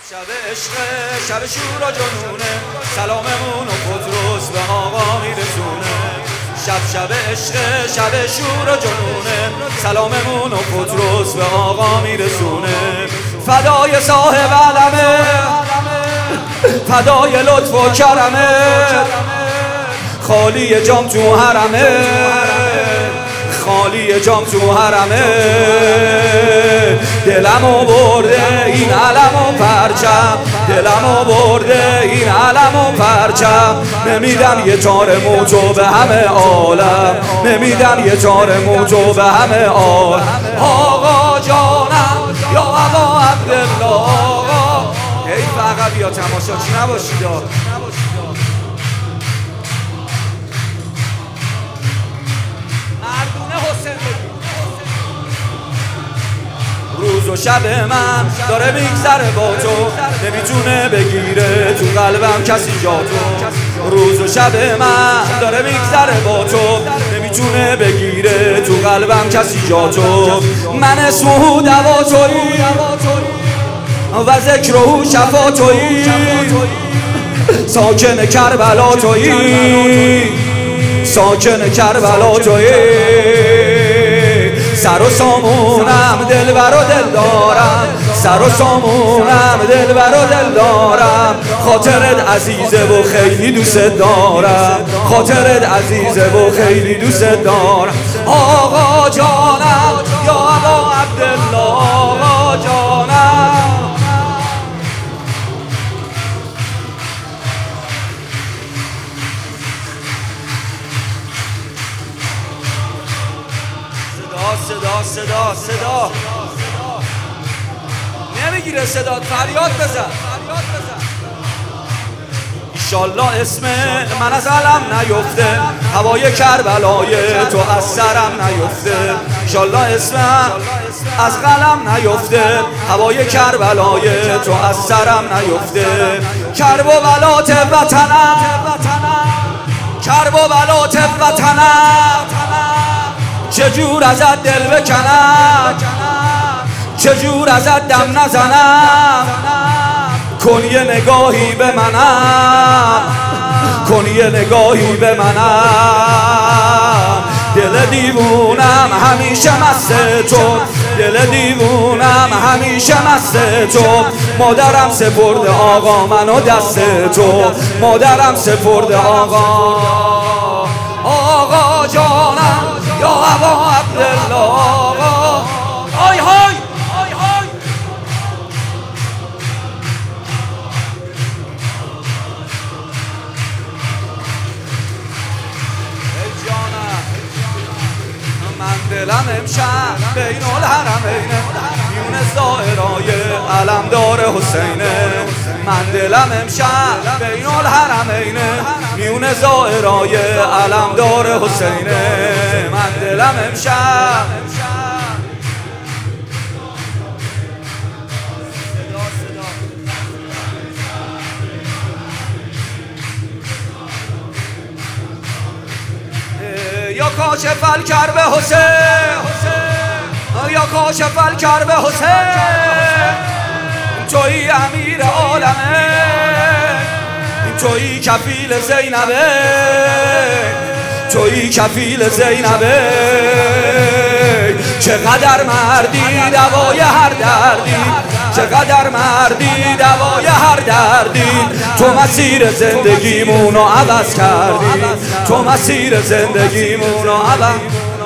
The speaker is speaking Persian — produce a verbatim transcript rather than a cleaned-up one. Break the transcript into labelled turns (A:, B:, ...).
A: شب عشق شب شور و جنونه، سلاممون و پتروس به آقا میرسونه. شب شب عشق شب شور و جنونه، سلاممون و پتروس به آقا میرسونه. فدای صاحب علمه، فدای لطف و کرمه، خالی جام تو حرمه، خالی جام تو حرمه. دلمو برده این علم و پرچم، دلمو برده این علم و پرچم. نمیدم یه تار موجو به همه عالم، نمیدم یه تار موجو به همه عالم. آقا جانم یا ابا عبدالله، آقا ای فقط بیا تماشاچی نباشید. روز و شب من داره میگذره با تو، نمیتونه بگیره تو قلبم کسی جا تو. روز و شب من داره میگذره با تو، نمیتونه بگیره تو قلبم کسی جا تو. من اسمه دوا تویی و ذکره شفا تویی، ساکن کربلا تویی، ساکن کربلا تویی. سر و سامونم دلبر و دل دارم، سر و سامونم دلبر و دل دارم. خاطرت عزیزه و خیلی دوست دارم، خاطرت عزیزه و خیلی دوست دارم. آقا جانم یا ابا عبدالله، آقا جانم. صدا صدا صدا نمیگیره صدا، فریاد بزن. ایشالله اسم من از علم نیفته، هوای کربلای تو از سرم نیفته. ایشالله اسمم از قلم نیفته، هوای کربلای تو از سرم نیفته. کرب و بلات وطنم، کرب و بلات وطنم، چجور ازت دل بکنم، چجور ازت دم نزنم. کن یه نگاهی به منم، کن یه نگاهی به منم. دل دیوونم همیشه مست تو، دل دیوونم همیشه مست تو. مادرم سپرد آقا منو دست تو، مادرم سپرد آقا. آقا جانم یا ابا عبدالله، آقا. آی های آی های ای جانم. من دلم امشب بین الحرمینه، میون زائرای علمدار حسینه. من دلم امشب بین الحرمینه، میون زائرای علمدار حسینه. من دلم امشب یا کاشف الکرب حسین، یا کاشف الکرب حسین. تویی امیر عالمه، تویی کفیل زینبه، تویی کفیل زینبه. چقدر مردی دوای هر دردی، چقدر مردی دوای هر دردی. تو مسیر زندگیمونو عوض کردی، تو مسیر زندگیمونو عوض